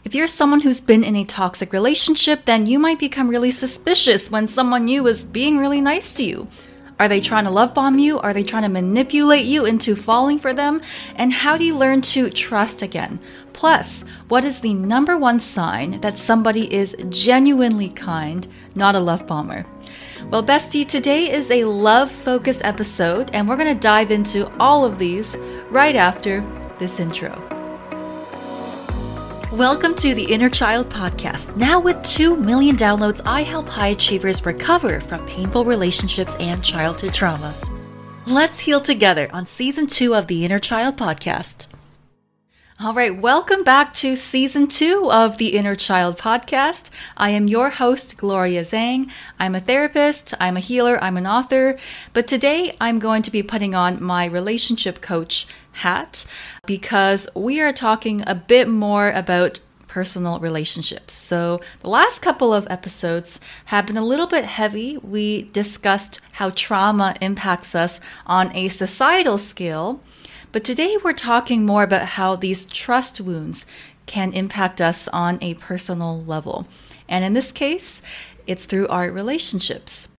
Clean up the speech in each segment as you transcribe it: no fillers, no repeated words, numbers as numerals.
If you're someone who's been in a toxic relationship, then you might become really suspicious when someone new is being really nice to you. Are they trying to love bomb you? Are they trying to manipulate you into falling for them? And how do you learn to trust again? Plus, what is the number one sign that somebody is genuinely kind, not a love bomber? Well, bestie, today is a love-focused episode, and we're going to dive into all of these right after this intro. Welcome to the Inner Child Podcast. Now with 2 million downloads, I help high achievers recover from painful relationships and childhood trauma. Let's heal together on Season 2 of the Inner Child Podcast. All right, welcome back to Season 2 of the Inner Child Podcast. I am your host, Gloria Zhang. I'm a therapist, I'm a healer, I'm an author, but today I'm going to be putting on my relationship coach hat because we are talking a bit more about personal relationships. So the last couple of episodes have been a little bit heavy. We discussed how trauma impacts us on a societal scale. But today we're talking more about how these trust wounds can impact us on a personal level. And in this case, it's through our relationships.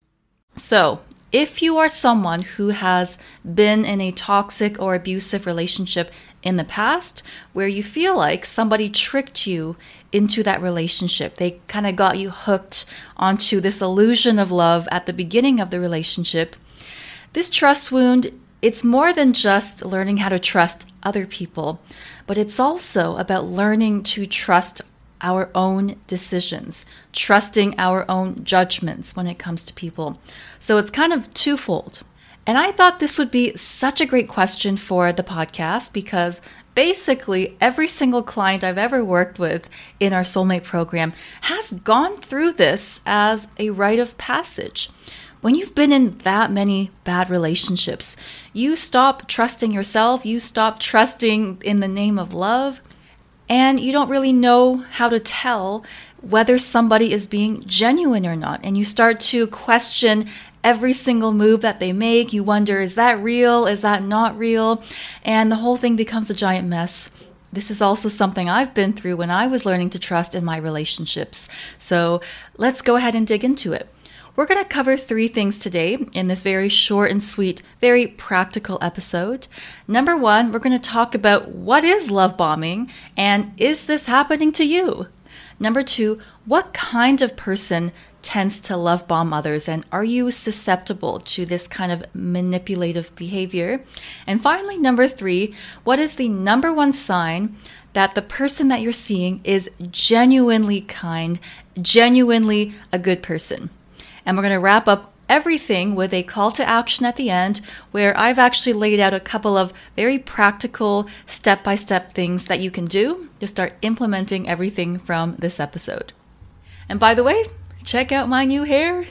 So if you are someone who has been in a toxic or abusive relationship in the past, where you feel like somebody tricked you into that relationship, they kind of got you hooked onto this illusion of love at the beginning of the relationship, this trust wound, it's more than just learning how to trust other people, but it's also about learning to trust our own decisions, trusting our own judgments when it comes to people. So it's kind of twofold. And I thought this would be such a great question for the podcast because basically every single client I've ever worked with in our soulmate program has gone through this as a rite of passage. When you've been in that many bad relationships, you stop trusting yourself, you stop trusting in the name of love, and you don't really know how to tell whether somebody is being genuine or not. And you start to question every single move that they make. You wonder, is that real? Is that not real? And the whole thing becomes a giant mess. This is also something I've been through when I was learning to trust in my relationships. So let's go ahead and dig into it. We're going to cover 3 things today in this very short and sweet, very practical episode. Number 1, we're going to talk about what is love bombing and is this happening to you? Number 2, what kind of person tends to love bomb others and are you susceptible to this kind of manipulative behavior? And finally, number 3, what is the number 1 sign that the person that you're seeing is genuinely kind, genuinely a good person? And we're going to wrap up everything with a call to action at the end where I've actually laid out a couple of very practical step-by-step things that you can do to start implementing everything from this episode. And by the way, check out my new hair.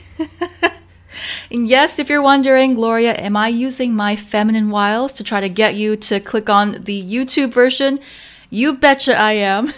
And yes, if you're wondering, Gloria, am I using my feminine wiles to try to get you to click on the YouTube version? You betcha I am.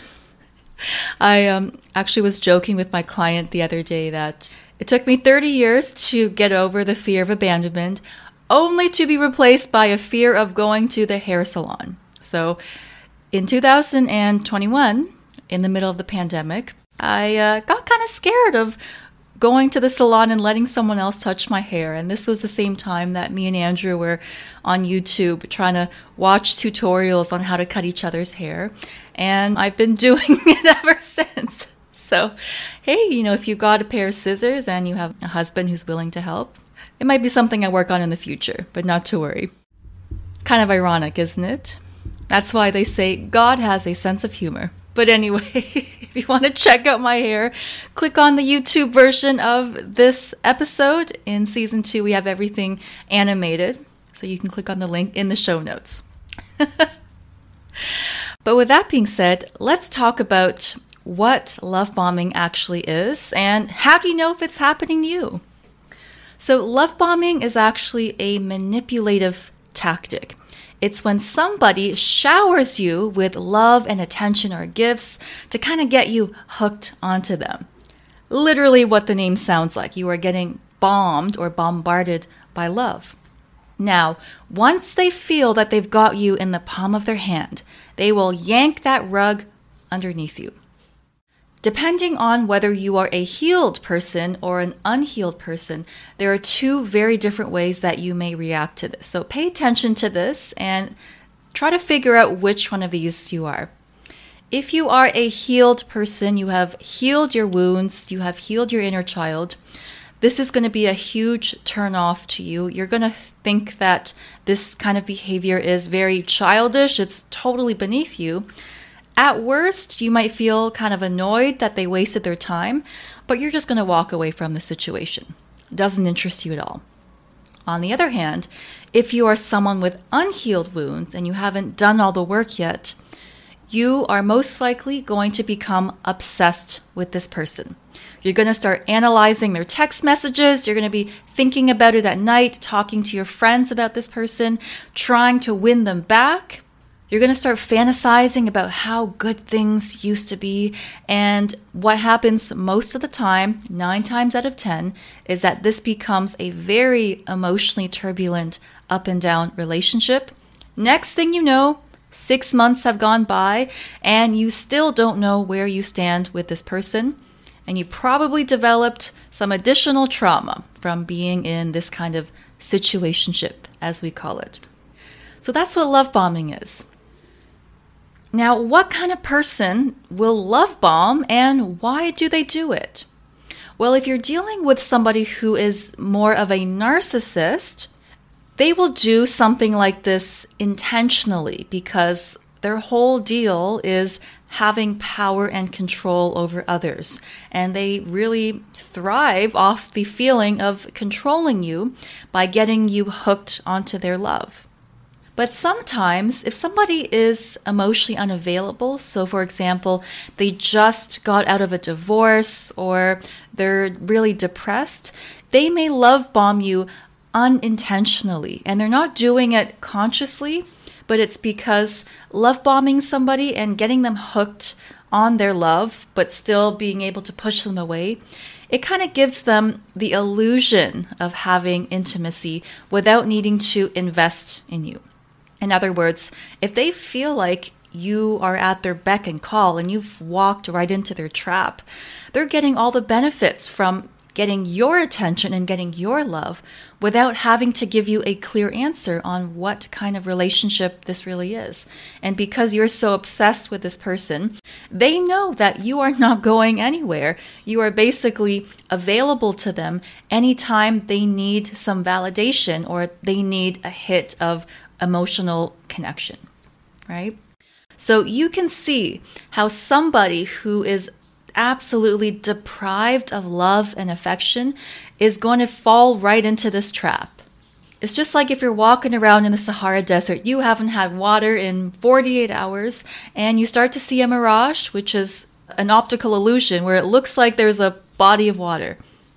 I actually was joking with my client the other day that it took me 30 years to get over the fear of abandonment, only to be replaced by a fear of going to the hair salon. So in 2021, in the middle of the pandemic, I got kind of scared of going to the salon and letting someone else touch my hair. And this was the same time that me and Andrew were on YouTube trying to watch tutorials on how to cut each other's hair. And I've been doing it ever since. So, hey, if you've got a pair of scissors and you have a husband who's willing to help, it might be something I work on in the future, but not to worry. It's kind of ironic, isn't it? That's why they say God has a sense of humor. But anyway, if you want to check out my hair, click on the YouTube version of this episode. In Season 2, we have everything animated, so you can click on the link in the show notes. But with that being said, let's talk about what love bombing actually is and how do you know if it's happening to you? So love bombing is actually a manipulative tactic. It's when somebody showers you with love and attention or gifts to kind of get you hooked onto them. Literally what the name sounds like. You are getting bombed or bombarded by love. Now, once they feel that they've got you in the palm of their hand, they will yank that rug underneath you. Depending on whether you are a healed person or an unhealed person, there are two very different ways that you may react to this. So pay attention to this and try to figure out which one of these you are. If you are a healed person, you have healed your wounds, you have healed your inner child, this is going to be a huge turn off to you. You're going to think that this kind of behavior is very childish. It's totally beneath you. At worst, you might feel kind of annoyed that they wasted their time, but you're just going to walk away from the situation. Doesn't interest you at all. On the other hand, if you are someone with unhealed wounds and you haven't done all the work yet, you are most likely going to become obsessed with this person. You're going to start analyzing their text messages. You're going to be thinking about it at night, talking to your friends about this person, trying to win them back. You're going to start fantasizing about how good things used to be. And what happens most of the time, 9 times out of 10, is that this becomes a very emotionally turbulent up and down relationship. Next thing you know, 6 months have gone by and you still don't know where you stand with this person. And you probably developed some additional trauma from being in this kind of situationship, as we call it. So that's what love bombing is. Now, what kind of person will love bomb and why do they do it? Well, if you're dealing with somebody who is more of a narcissist, they will do something like this intentionally because their whole deal is having power and control over others. And they really thrive off the feeling of controlling you by getting you hooked onto their love. But sometimes, if somebody is emotionally unavailable, so for example, they just got out of a divorce or they're really depressed, they may love bomb you unintentionally. And they're not doing it consciously, but it's because love bombing somebody and getting them hooked on their love, but still being able to push them away, it kind of gives them the illusion of having intimacy without needing to invest in you. In other words, if they feel like you are at their beck and call and you've walked right into their trap, they're getting all the benefits from getting your attention and getting your love without having to give you a clear answer on what kind of relationship this really is. And because you're so obsessed with this person, they know that you are not going anywhere. You are basically available to them anytime they need some validation or they need a hit of emotional connection, right? So you can see how somebody who is absolutely deprived of love and affection is going to fall right into this trap. It's just like if you're walking around in the Sahara Desert, you haven't had water in 48 hours, and you start to see a mirage, which is an optical illusion where it looks like there's a body of water.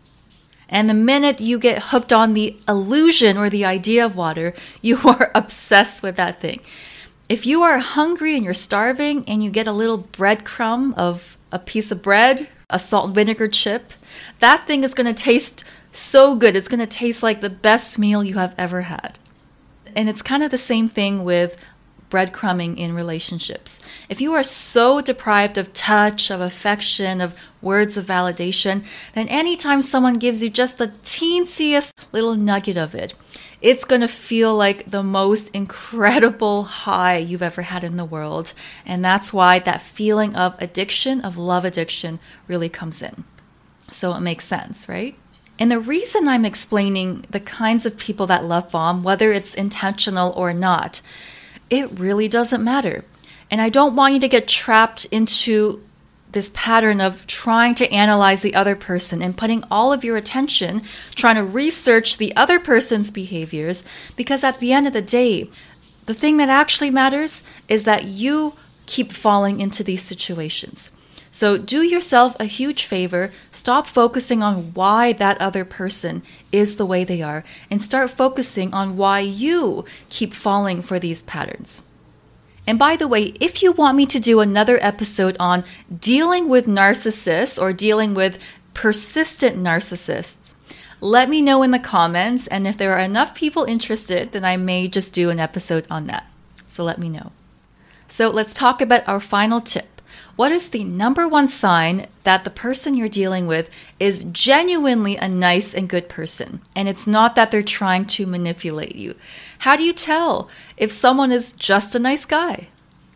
And the minute you get hooked on the illusion or the idea of water, you are obsessed with that thing. If you are hungry and you're starving and you get a little breadcrumb of a piece of bread, a salt and vinegar chip, that thing is going to taste so good. It's going to taste like the best meal you have ever had. And it's kind of the same thing with breadcrumbing in relationships. If you are so deprived of touch, of affection, of words of validation, then anytime someone gives you just the teensiest little nugget of it, it's going to feel like the most incredible high you've ever had in the world. And that's why that feeling of addiction, of love addiction, really comes in. So it makes sense, right? And the reason I'm explaining the kinds of people that love bomb, whether it's intentional or not, it really doesn't matter. And I don't want you to get trapped into this pattern of trying to analyze the other person and putting all of your attention trying to research the other person's behaviors, because at the end of the day, the thing that actually matters is that you keep falling into these situations. So do yourself a huge favor, stop focusing on why that other person is the way they are, and start focusing on why you keep falling for these patterns. And by the way, if you want me to do another episode on dealing with narcissists or dealing with persistent narcissists, let me know in the comments. And if there are enough people interested, then I may just do an episode on that. So let me know. So let's talk about our final tip. What is the number one sign that the person you're dealing with is genuinely a nice and good person, and it's not that they're trying to manipulate you? How do you tell if someone is just a nice guy?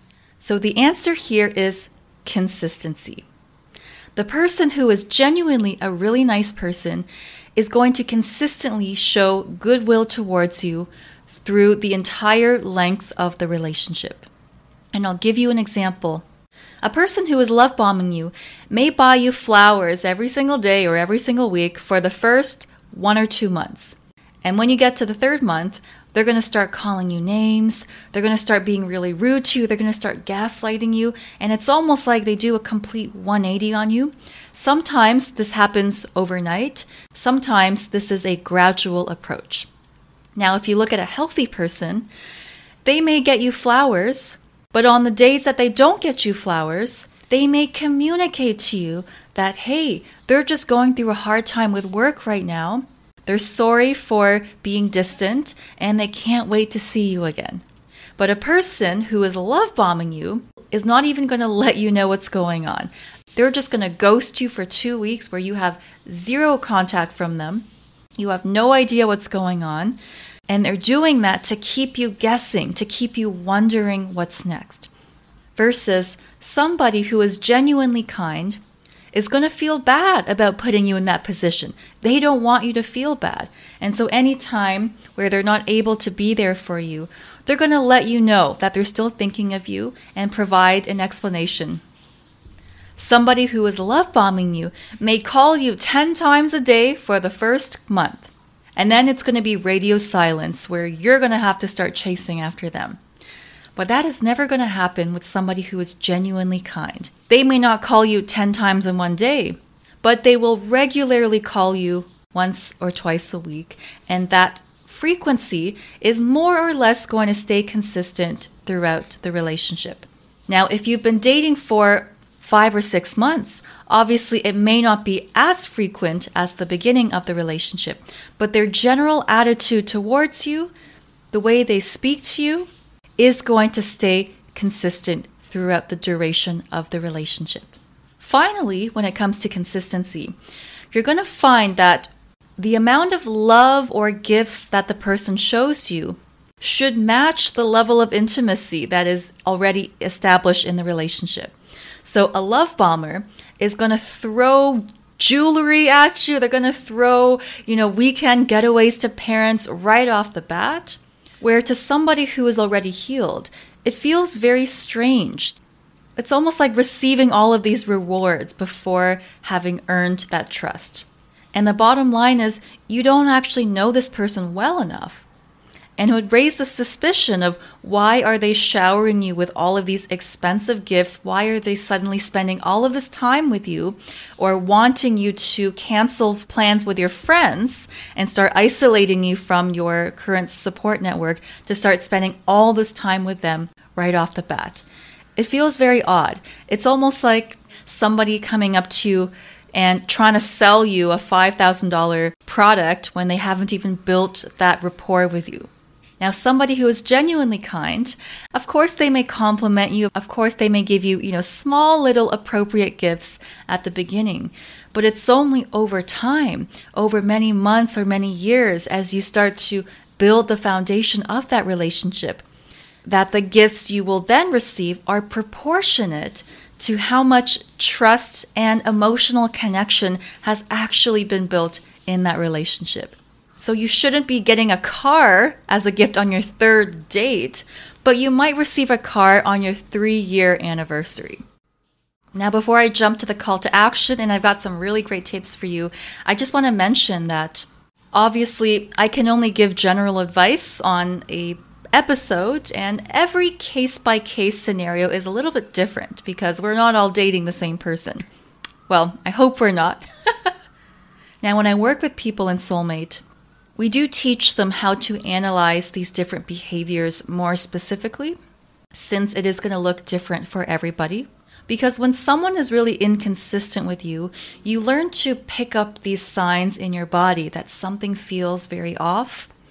So the answer here is consistency. The person who is genuinely a really nice person is going to consistently show goodwill towards you through the entire length of the relationship. And I'll give you an example. A person who is love bombing you may buy you flowers every single day or every single week for the first 1 or 2 months. And when you get to the third month, they're going to start calling you names. They're going to start being really rude to you. They're going to start gaslighting you. And it's almost like they do a complete 180 on you. Sometimes this happens overnight. Sometimes this is a gradual approach. Now, if you look at a healthy person, they may get you flowers, but on the days that they don't get you flowers, they may communicate to you that, hey, they're just going through a hard time with work right now. They're sorry for being distant, and they can't wait to see you again. But a person who is love bombing you is not even going to let you know what's going on. They're just going to ghost you for 2 weeks where you have zero contact from them. You have no idea what's going on. And they're doing that to keep you guessing, to keep you wondering what's next. Versus somebody who is genuinely kind is going to feel bad about putting you in that position. They don't want you to feel bad. And so any time where they're not able to be there for you, they're going to let you know that they're still thinking of you and provide an explanation. Somebody who is love bombing you may call you 10 times a day for the first month. And then it's going to be radio silence where you're going to have to start chasing after them. But that is never going to happen with somebody who is genuinely kind. They may not call you 10 times in one day, but they will regularly call you once or twice a week. And that frequency is more or less going to stay consistent throughout the relationship. Now, if you've been dating for 5 or 6 months, obviously it may not be as frequent as the beginning of the relationship, but their general attitude towards you, the way they speak to you, is going to stay consistent throughout the duration of the relationship. Finally, when it comes to consistency, you're going to find that the amount of love or gifts that the person shows you should match the level of intimacy that is already established in the relationship. So a love bomber is going to throw jewelry at you. They're going to throw, weekend getaways to parents right off the bat. Where to somebody who is already healed, it feels very strange. It's almost like receiving all of these rewards before having earned that trust. And the bottom line is you don't actually know this person well enough. And it would raise the suspicion of why are they showering you with all of these expensive gifts? Why are they suddenly spending all of this time with you or wanting you to cancel plans with your friends and start isolating you from your current support network to start spending all this time with them right off the bat? It feels very odd. It's almost like somebody coming up to you and trying to sell you a $5,000 product when they haven't even built that rapport with you. Now, somebody who is genuinely kind, of course they may compliment you. Of course they may give you, small little appropriate gifts at the beginning. But it's only over time, over many months or many years, as you start to build the foundation of that relationship, that the gifts you will then receive are proportionate to how much trust and emotional connection has actually been built in that relationship. So you shouldn't be getting a car as a gift on your third date, but you might receive a car on your 3-year anniversary. Now, before I jump to the call to action, and I've got some really great tips for you, I just want to mention that obviously I can only give general advice on a episode, and every case-by-case scenario is a little bit different because we're not all dating the same person. Well, I hope we're not. Now, when I work with people in Soulmate, we do teach them how to analyze these different behaviors more specifically, since it is going to look different for everybody. Because when someone is really inconsistent with you, you learn to pick up these signs in your body that something feels very off.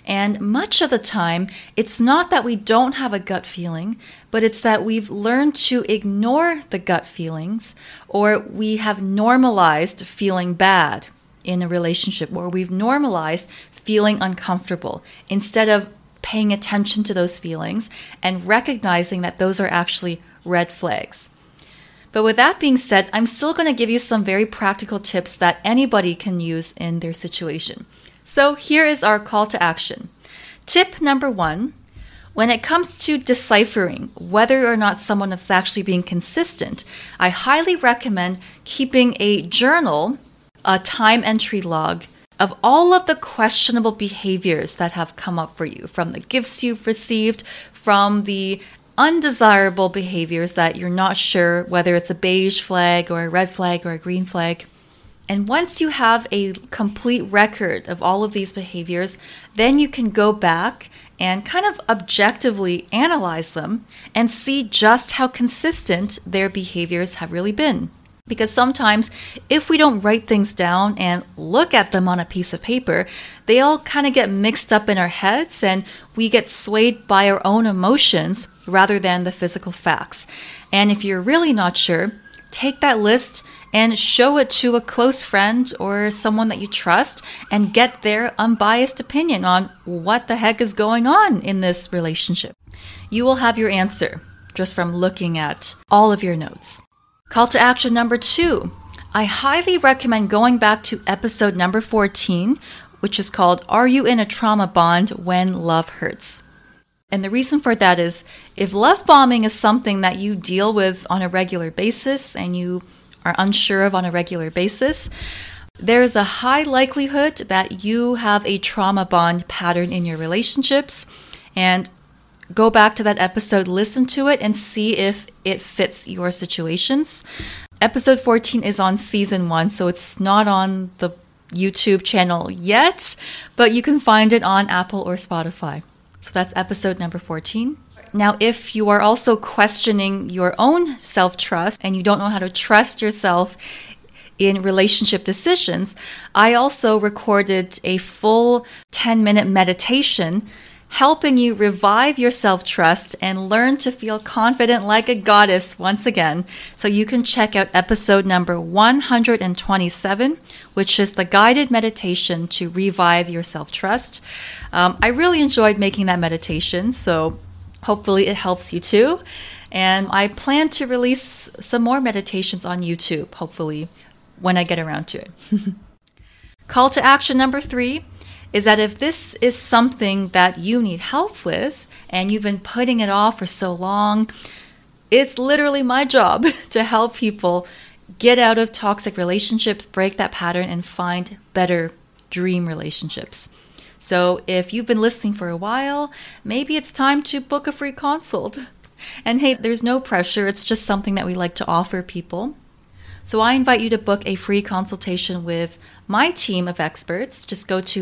And much of the time, it's not that we don't have a gut feeling, but it's that we've learned to ignore the gut feelings, or we have normalized feeling bad in a relationship, or we've normalized feeling uncomfortable instead of paying attention to those feelings and recognizing that those are actually red flags. But with that being said, I'm still going to give you some very practical tips that anybody can use in their situation. So here is our call to action. Tip number 1, when it comes to deciphering whether or not someone is actually being consistent, I highly recommend keeping a journal, a time entry log of all of the questionable behaviors that have come up for you, from the gifts you've received, from the undesirable behaviors that you're not sure whether it's a beige flag or a red flag or a green flag. And once you have a complete record of all of these behaviors, then you can go back and kind of objectively analyze them and see just how consistent their behaviors have really been. Because sometimes if we don't write things down and look at them on a piece of paper, they all kind of get mixed up in our heads and we get swayed by our own emotions rather than the physical facts. And if you're really not sure, take that list and show it to a close friend or someone that you trust and get their unbiased opinion on what the heck is going on in this relationship. You will have your answer just from looking at all of your notes. Call to action number 2. I highly recommend going back to episode number 14, which is called Are You in a Trauma Bond When Love Hurts? And the reason for that is if love bombing is something that you deal with on a regular basis and you are unsure of on a regular basis, there is a high likelihood that you have a trauma bond pattern in your relationships. And go back to that episode, listen to it, and see if it fits your situations. Episode 14 is on season 1, so it's not on the YouTube channel yet, but you can find it on Apple or Spotify. So that's episode number 14. Now, if you are also questioning your own self-trust and you don't know how to trust yourself in relationship decisions, I also recorded a full 10-minute meditation helping you revive your self-trust and learn to feel confident like a goddess once again. So you can check out episode number 127, which is the guided meditation to revive your self-trust. I really enjoyed making that meditation, so hopefully it helps you too. And I plan to release some more meditations on YouTube, hopefully, when I get around to it. Call to action number 3 is that if this is something that you need help with and you've been putting it off for so long, it's literally my job to help people get out of toxic relationships, break that pattern, and find better dream relationships. So if you've been listening for a while, maybe it's time to book a free consult. And hey, there's no pressure. It's just something that we like to offer people. So I invite you to book a free consultation with my team of experts. Just go to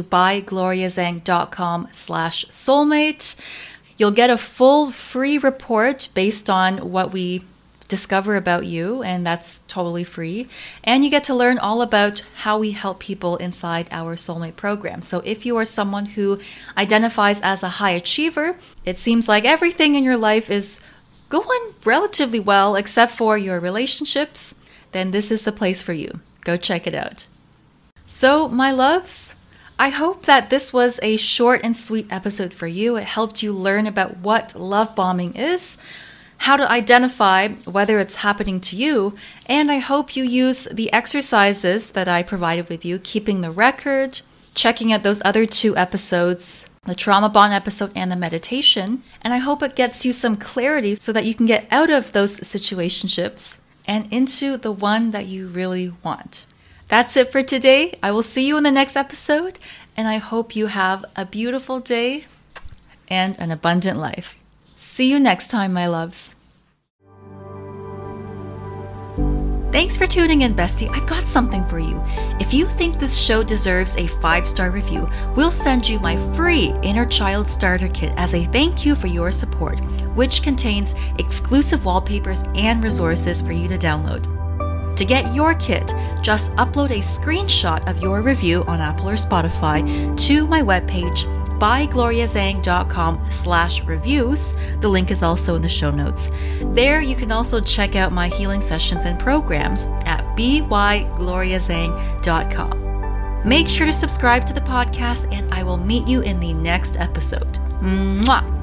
bygloriazhang.com/soulmate. You'll get a full free report based on what we discover about you, and that's totally free. And you get to learn all about how we help people inside our soulmate program. So if you are someone who identifies as a high achiever, it seems like everything in your life is going relatively well except for your relationships, then this is the place for you. Go check it out. So, my loves, I hope that this was a short and sweet episode for you. It helped you learn about what love bombing is, how to identify whether it's happening to you, and I hope you use the exercises that I provided with you, keeping the record, checking out those other 2 episodes, the trauma bond episode and the meditation, and I hope it gets you some clarity so that you can get out of those situationships and into the one that you really want. That's it for today. I will see you in the next episode, and I hope you have a beautiful day and an abundant life. See you next time, my loves. Thanks for tuning in, bestie. I've got something for you. If you think this show deserves a 5-star review, we'll send you my free Inner Child Starter Kit as a thank you for your support, which contains exclusive wallpapers and resources for you to download. To get your kit, just upload a screenshot of your review on Apple or Spotify to my webpage, bygloriazhang.com/reviews. The link is also in the show notes. There you can also check out my healing sessions and programs at bygloriazhang.com. Make sure to subscribe to the podcast, and I will meet you in the next episode. Mwah!